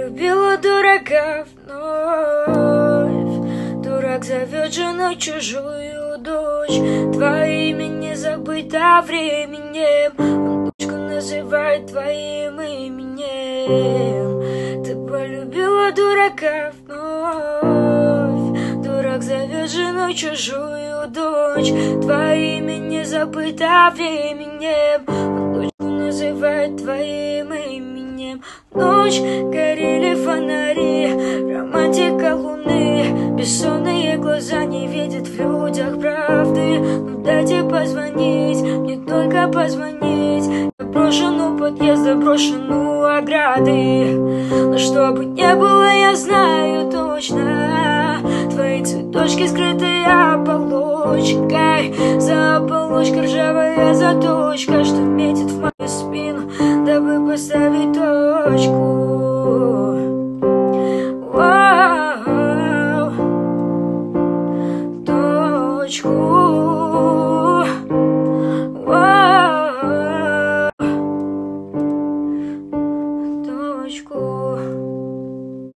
полюбила дурака вновь. Дурак зовет женой чужую дочь. Твое имя не забыто временем. Он дочку называет твоим именем. Ты полюбила дурака вновь. Дурак зовет женой чужую дочь. Твое имя не забыто временем. Он дочку называет твоим именем. Ночь горели фонари, романтика луны. Бессонные глаза не видят в людях правды. Ну дайте позвонить, мне только позвонить. Я брошен у подъезда, брошен у ограды. Но что бы ни было, я знаю точно. Твои цветочки скрытые оболочкой. За оболочкой ржавая заточка, что метит в мою спину, дабы поставить точку. Точку.